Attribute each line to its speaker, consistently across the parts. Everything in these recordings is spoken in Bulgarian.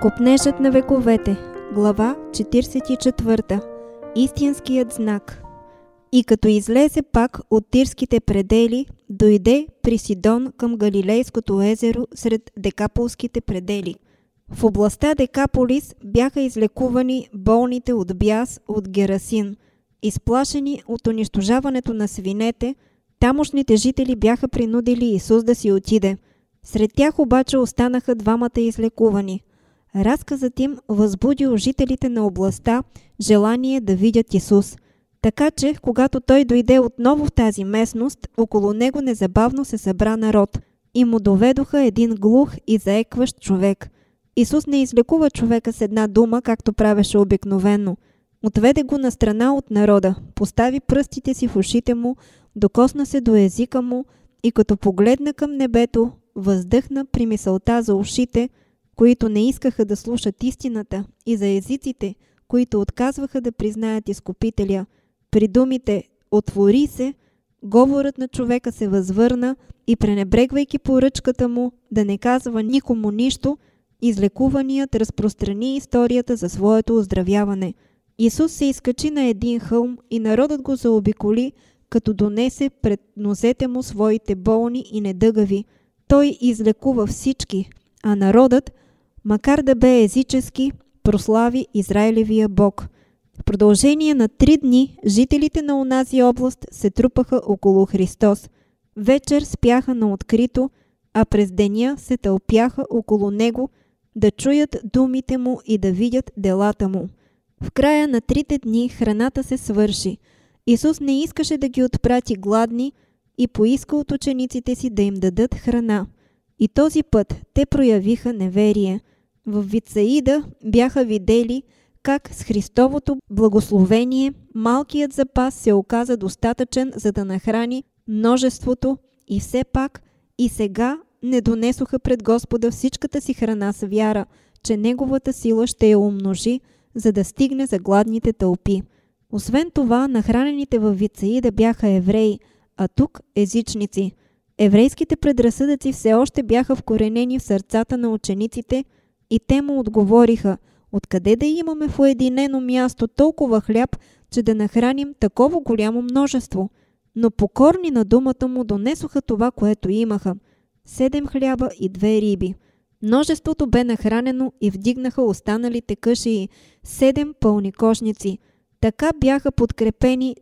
Speaker 1: Копнежът на вековете. Глава 44. Истинският знак. И като излезе пак от тирските предели, дойде при Сидон към Галилейското езеро сред Декаполските предели. В областта Декаполис бяха излекувани болните от бяс от Герасин. Изплашени от унищожаването на свинете, тамошните жители бяха принудили Исус да си отиде. Сред тях обаче останаха двамата излекувани. Разказът им възбудил жителите на областта желание да видят Исус. Така че, когато той дойде отново в тази местност, около него незабавно се събра народ и му доведоха един глух и заекващ човек. Исус не излекува човека с една дума, както правеше обикновено. Отведе го на страна от народа, постави пръстите си в ушите му, докосна се до езика му и като погледна към небето, въздъхна при мисълта за ушите, които не искаха да слушат истината, и за езиците, които отказваха да признаят Изкупителя. При думите «Отвори се», говорът на човека се възвърна и, пренебрегвайки поръчката му да не казва никому нищо, излекуваният разпространи историята за своето оздравяване. Исус се изкачи на един хълм и народът го заобиколи, като донесе пред нозете му своите болни и недъгави. Той излекува всички, а народът, макар да бе езически, прослави Израилевия Бог. В продължение на 3 дни жителите на онази област се трупаха около Христос. Вечер спяха на открито, а през деня се тълпяха около него да чуят думите му и да видят делата му. В края на 3 дни храната се свърши. Исус не искаше да ги отпрати гладни и поиска от учениците си да им дадат храна. И този път те проявиха неверие. В Витсаида бяха видели как с Христовото благословение малкият запас се оказа достатъчен, за да нахрани множеството, и все пак и сега не донесоха пред Господа всичката си храна с вяра, че Неговата сила ще я умножи, за да стигне за гладните тълпи. Освен това, нахранените във Витсаида бяха евреи, а тук езичници. Еврейските предразсъдъци все още бяха вкоренени в сърцата на учениците и те му отговориха: откъде да имаме в уединено място толкова хляб, че да нахраним такова голямо множество? Но покорни на думата му донесоха това, което имаха: 7 хляба и 2 риби. Множеството бе нахранено и вдигнаха останалите къшии 7 пълни кошници. Така бяха подкрепени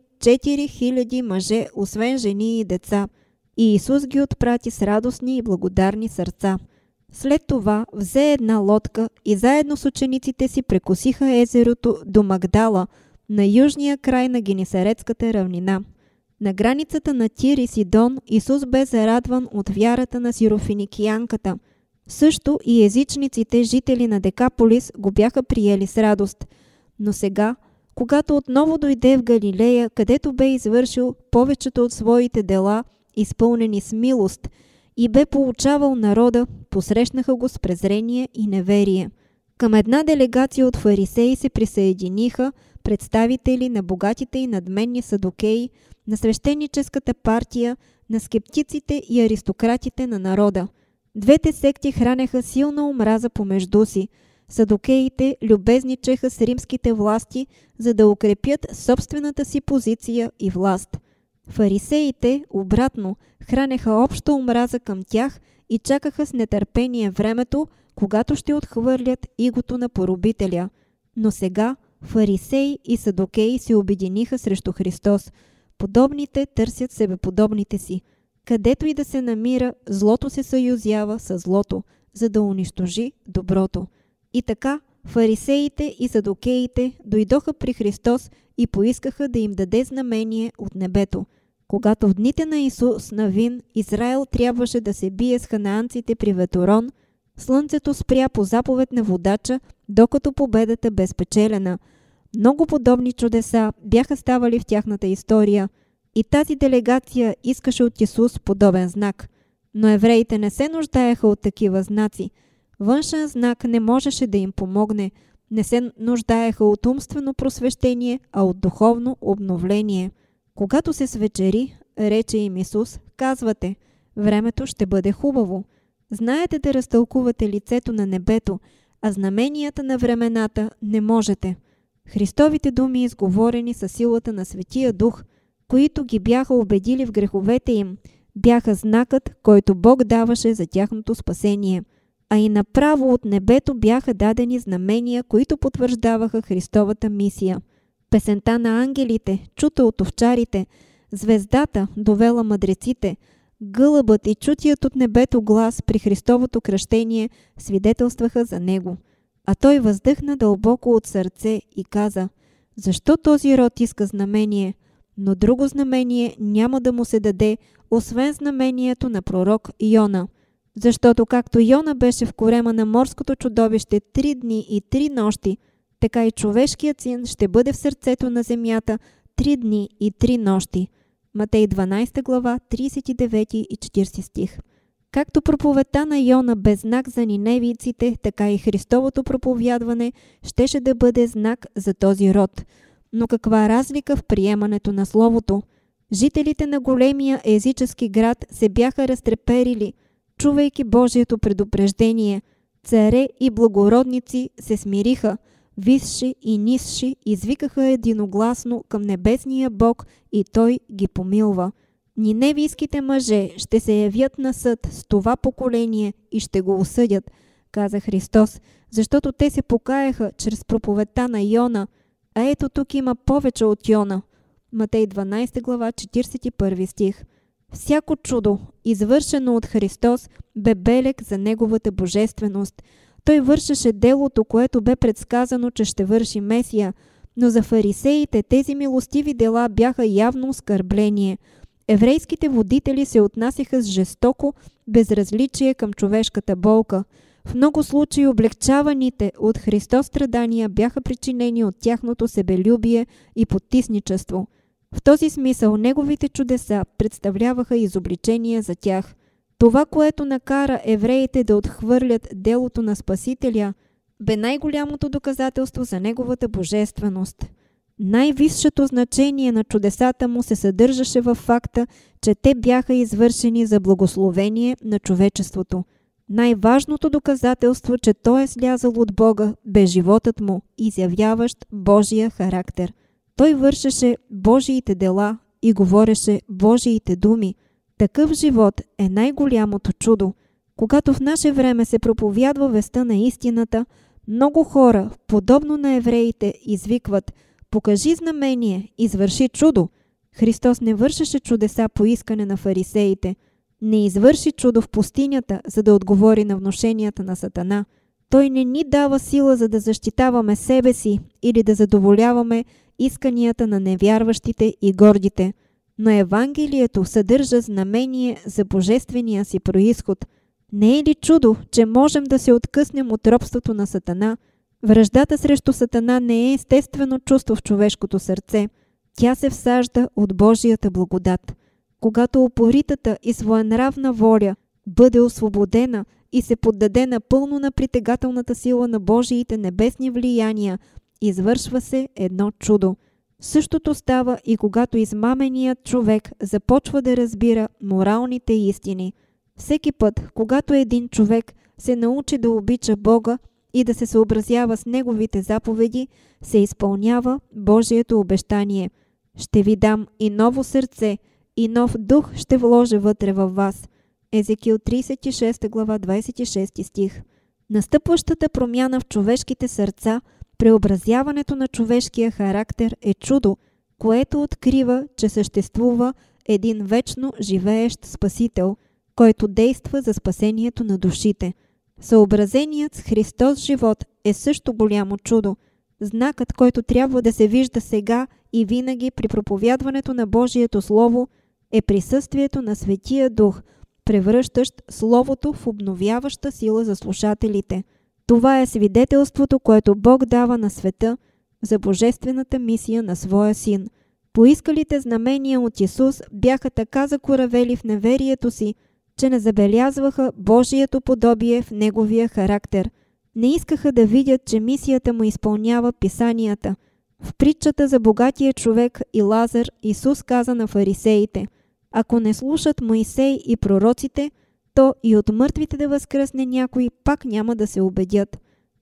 Speaker 1: 4000 мъже, освен жени и деца. И Исус ги отпрати с радостни и благодарни сърца. След това взе една лодка и заедно с учениците си прекосиха езерото до Магдала, на южния край на Генисаретската равнина. На границата на Тир и Сидон Исус бе зарадван от вярата на сирофиникиянката. Също и езичниците, жители на Декаполис, го бяха приели с радост. Но сега, когато отново дойде в Галилея, където бе извършил повечето от своите дела, изпълнени с милост, и бе получавал народа, посрещнаха го с презрение и неверие. Към една делегация от фарисеи се присъединиха представители на богатите и надменни садокеи, на свещеническата партия, на скептиците и аристократите на народа. Двете секти хранеха силна омраза помежду си. Садокеите любезничеха с римските власти, за да укрепят собствената си позиция и власт. Фарисеите, обратно, хранеха обща омраза към тях и чакаха с нетърпение времето, когато ще отхвърлят игото на поробителя. Но сега фарисеи и садокеи се обединиха срещу Христос. Подобните търсят себеподобните си. Където и да се намира, злото се съюзява с злото, за да унищожи доброто. И така фарисеите и садокеите дойдоха при Христос и поискаха да им даде знамение от небето. Когато в дните на Исус Навин Израел трябваше да се бие с ханаанците при Веторон, слънцето спря по заповед на водача, докато победата бе спечелена. Много подобни чудеса бяха ставали в тяхната история и тази делегация искаше от Исус подобен знак. Но евреите не се нуждаеха от такива знаци. Външен знак не можеше да им помогне. Не се нуждаеха от умствено просвещение, а от духовно обновление. Когато се свечери, рече им Исус, казвате: времето ще бъде хубаво. Знаете да разтълкувате лицето на небето, а знаменията на времената не можете. Христовите думи, изговорени със силата на Светия Дух, които ги бяха убедили в греховете им, бяха знакът, който Бог даваше за тяхното спасение. А и направо от небето бяха дадени знамения, които потвърждаваха Христовата мисия. Песента на ангелите, чута от овчарите, звездата довела мъдреците, гълъбът и чутият от небето глас при Христовото кръщение свидетелстваха за него. А той въздъхна дълбоко от сърце и каза: защо този род иска знамение? Но друго знамение няма да му се даде, освен знамението на пророк Йона. Защото както Йона беше в корема на морското чудовище 3 дни и 3 нощи, така и човешкият син ще бъде в сърцето на земята 3 дни и 3 нощи. Матей 12 глава, 39 и 40 стих. Както проповедта на Йона бе знак за ниневийците, така и Христовото проповядване щеше да бъде знак за този род. Но каква разлика в приемането на Словото? Жителите на големия езически град се бяха разтреперили, чувайки Божието предупреждение. Царе и благородници се смириха, висши и нисши извикаха единогласно към небесния Бог и Той ги помилва. Ниневийските мъже ще се явят на съд с това поколение и ще го осъдят, каза Христос, защото те се покаяха чрез проповедта на Йона, а ето тук има повече от Йона. Матей 12 глава, 41 стих. Всяко чудо, извършено от Христос, бе белег за Неговата божественост. Той вършеше делото, което бе предсказано, че ще върши Месия, но за фарисеите тези милостиви дела бяха явно оскърбление. Еврейските водители се отнасяха с жестоко безразличие към човешката болка. В много случаи облегчаваните от Христос страдания бяха причинени от тяхното себелюбие и потисничество. В този смисъл неговите чудеса представляваха изобличение за тях. Това, което накара евреите да отхвърлят делото на Спасителя, бе най-голямото доказателство за неговата божественост. Най-висшето значение на чудесата му се съдържаше във факта, че те бяха извършени за благословение на човечеството. Най-важното доказателство, че той е слязал от Бога, бе животът му, изявяващ Божия характер. Той вършеше Божиите дела и говореше Божиите думи. Такъв живот е най-голямото чудо. Когато в наше време се проповядва вестта на истината, много хора, подобно на евреите, извикват: покажи знамение, извърши чудо. Христос не вършеше чудеса по искане на фарисеите. Не извърши чудо в пустинята, за да отговори на внушенията на Сатана. Той не ни дава сила, за да защитаваме себе си или да задоволяваме исканията на невярващите и гордите. Но Евангелието съдържа знамение за божествения си произход. Не е ли чудо, че можем да се откъснем от робството на Сатана? Враждата срещу Сатана не е естествено чувство в човешкото сърце. Тя се всажда от Божията благодат. Когато упоритата и своенравна воля бъде освободена и се поддаде напълно на притегателната сила на Божиите небесни влияния, извършва се едно чудо. Същото става и когато измаменият човек започва да разбира моралните истини. Всеки път, когато един човек се научи да обича Бога и да се съобразява с Неговите заповеди, се изпълнява Божието обещание: ще ви дам и ново сърце, и нов дух ще вложа вътре във вас. Езекил 36 глава 26 стих. Настъпващата промяна в човешките сърца, преобразяването на човешкия характер е чудо, което открива, че съществува един вечно живеещ Спасител, който действа за спасението на душите. Съобразеният с Христос живот е също голямо чудо. Знакът, който трябва да се вижда сега и винаги при проповядването на Божието Слово, е присъствието на Светия Дух, превръщащ Словото в обновяваща сила за слушателите. Това е свидетелството, което Бог дава на света за божествената мисия на Своя Син. Поискалите знамения от Исус бяха така закоравели в неверието си, че не забелязваха Божието подобие в Неговия характер. Не искаха да видят, че мисията му изпълнява писанията. В притчата за богатия човек и Лазар Исус каза на фарисеите: ако не слушат Моисей и пророците, то и от мъртвите да възкръсне някой пак няма да се убедят.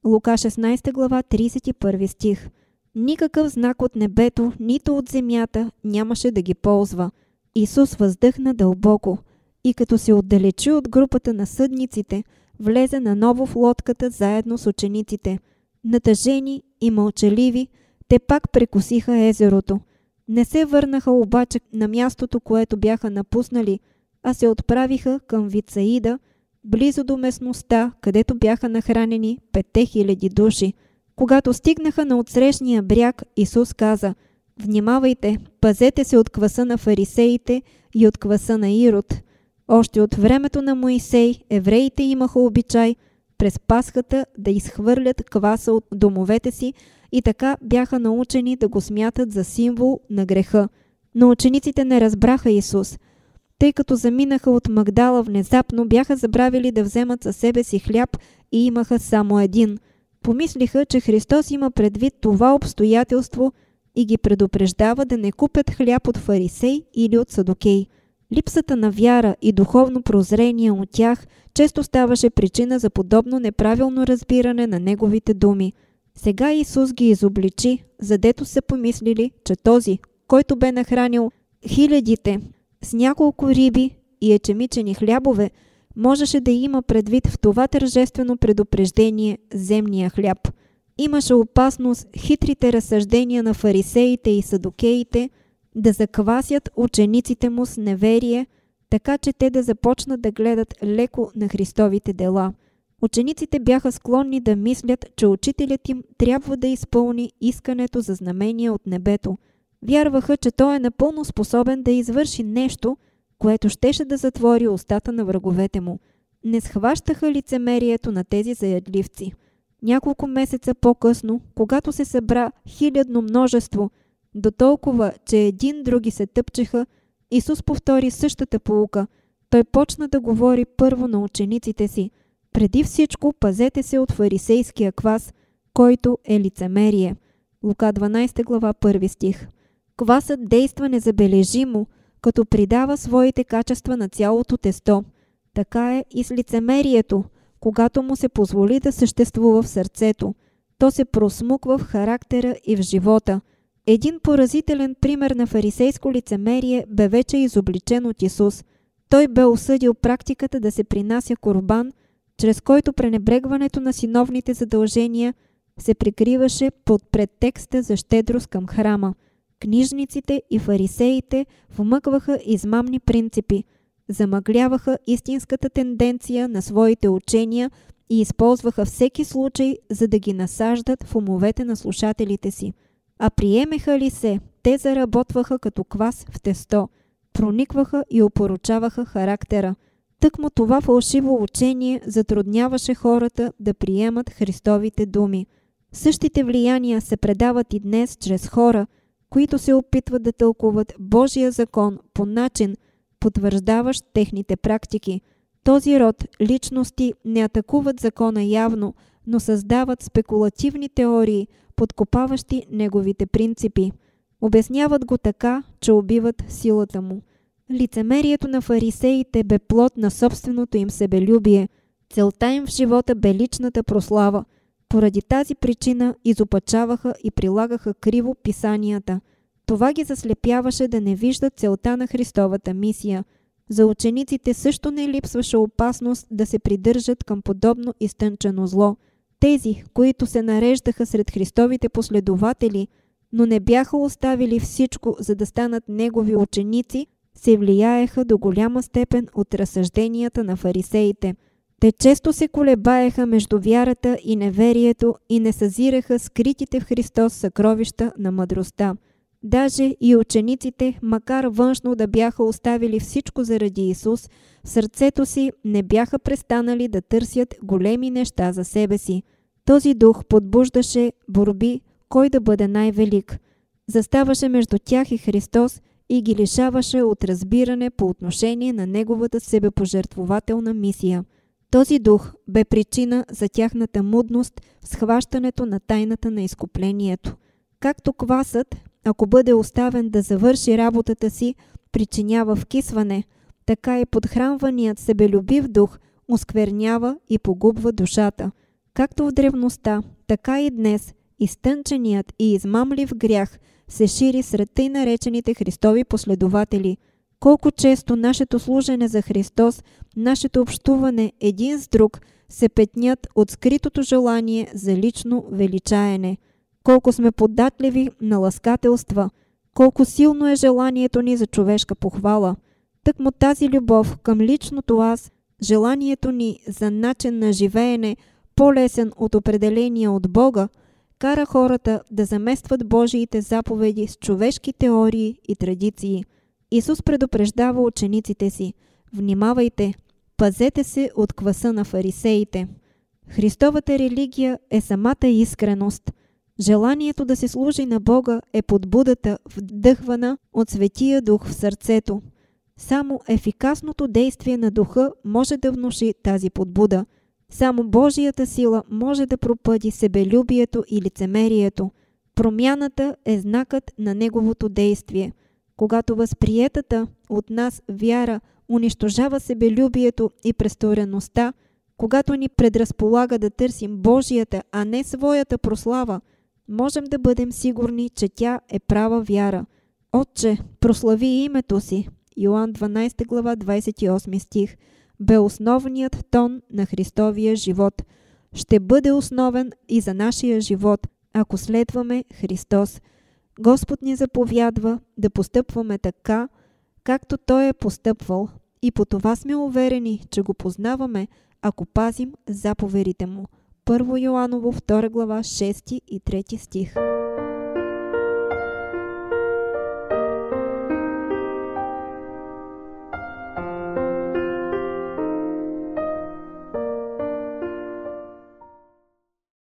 Speaker 1: Лука 16 глава 31 стих. Никакъв знак от небето, нито от земята нямаше да ги ползва. Исус въздъхна дълбоко и като се отдалечи от групата на съдниците, влезе наново в лодката заедно с учениците. Натъжени и мълчаливи, те пак прекосиха езерото. Не се върнаха обаче на мястото, което бяха напуснали, а се отправиха към Вицаида, близо до местността, където бяха нахранени 5000 души. Когато стигнаха на отсрещния бряг, Исус каза: „Внимавайте, пазете се от кваса на фарисеите и от кваса на Ирод.“ Още от времето на Моисей евреите имаха обичай през Пасхата да изхвърлят кваса от домовете си и така бяха научени да го смятат за символ на греха. Но учениците не разбраха Исус. Тъй като заминаха от Магдала внезапно, бяха забравили да вземат със себе си хляб и имаха само един. Помислиха, че Христос има предвид това обстоятелство и ги предупреждава да не купят хляб от фарисей или от садокей. Липсата на вяра и духовно прозрение от тях често ставаше причина за подобно неправилно разбиране на неговите думи. Сега Исус ги изобличи, задето са помислили, че този, който бе нахранил хилядите с няколко риби и ечемичени хлябове, можеше да има предвид в това тържествено предупреждение земния хляб. Имаше опасност хитрите разсъждения на фарисеите и садокеите да заквасят учениците му с неверие, така че те да започнат да гледат леко на Христовите дела. Учениците бяха склонни да мислят, че учителят им трябва да изпълни искането за знамение от небето. Вярваха, че той е напълно способен да извърши нещо, което щеше да затвори устата на враговете му. Не схващаха лицемерието на тези заядливци. Няколко месеца по-късно, когато се събра хилядно множество, до толкова, че един други се тъпчеха, Исус повтори същата поука. Той почна да говори първо на учениците си: „Преди всичко пазете се от фарисейския квас, който е лицемерие.“ Лука 12 глава 1 стих. Квасът действа незабележимо, като придава своите качества на цялото тесто. Така е и с лицемерието, когато му се позволи да съществува в сърцето. То се просмуква в характера и в живота. Един поразителен пример на фарисейско лицемерие бе вече изобличен от Исус. Той бе осъдил практиката да се принася курбан, чрез който пренебрегването на синовните задължения се прикриваше под претекста за щедрост към храма. Книжниците и фарисеите вмъкваха измамни принципи, замъгляваха истинската тенденция на своите учения и използваха всеки случай, за да ги насаждат в умовете на слушателите си. А приемеха ли се, те заработваха като квас в тесто, проникваха и опорочаваха характера. Тъкмо това фалшиво учение затрудняваше хората да приемат Христовите думи. Същите влияния се предават и днес чрез хора, които се опитват да тълкуват Божия закон по начин, потвърждаващ техните практики. Този род личности не атакуват закона явно, но създават спекулативни теории, подкопаващи неговите принципи. Обясняват го така, че убиват силата му. Лицемерието на фарисеите бе плод на собственото им себелюбие. Целта им в живота бе личната прослава. Поради тази причина изопачаваха и прилагаха криво писанията. Това ги заслепяваше да не виждат целта на Христовата мисия. За учениците също не липсваше опасност да се придържат към подобно изтънчено зло. Тези, които се нареждаха сред Христовите последователи, но не бяха оставили всичко, за да станат негови ученици, се влияеха до голяма степен от разсъжденията на фарисеите. Те често се колебаеха между вярата и неверието и не съзираха скритите в Христос съкровища на мъдростта. Даже и учениците, макар външно да бяха оставили всичко заради Исус, в сърцето си не бяха престанали да търсят големи неща за себе си. Този дух подбуждаше борби, кой да бъде най-велик. Заставаше между тях и Христос и ги лишаваше от разбиране по отношение на неговата себепожертвователна мисия. Този дух бе причина за тяхната мудност в схващането на тайната на изкуплението. Както квасът, ако бъде оставен да завърши работата си, причинява вкисване, така и подхранваният себелюбив дух осквернява и погубва душата. Както в древността, така и днес изтънченият и измамлив грях се шири сред тъй наречените Христови последователи. Колко често нашето служене за Христос, нашето общуване един с друг се петнят от скритото желание за лично величаене. Колко сме податливи на ласкателства, колко силно е желанието ни за човешка похвала. Тъкмо тази любов към личното аз, желанието ни за начин на живеене, по-лесен от определения от Бога, кара хората да заместват Божиите заповеди с човешки теории и традиции. Исус предупреждава учениците си: внимавайте, пазете се от кваса на фарисеите. Христовата религия е самата искреност. Желанието да се служи на Бога е подбудата, вдъхвана от Светия Дух в сърцето. Само ефикасното действие на Духа може да внуши тази подбуда. Само Божията сила може да пропъди себелюбието и лицемерието. Промяната е знакът на Неговото действие. Когато възприетата от нас вяра унищожава себелюбието и престореността, когато ни предразполага да търсим Божията, а не своята прослава, можем да бъдем сигурни, че тя е права вяра. Отче, прослави името си. Йоан 12 глава 28 стих. Бе основният тон на Христовия живот. Ще бъде основен и за нашия живот, ако следваме Христос. Господ ни заповядва да постъпваме така, както Той е постъпвал, и по това сме уверени, че го познаваме, ако пазим заповедите Му. 1 Йоаново 2 глава 6 и 3 стих.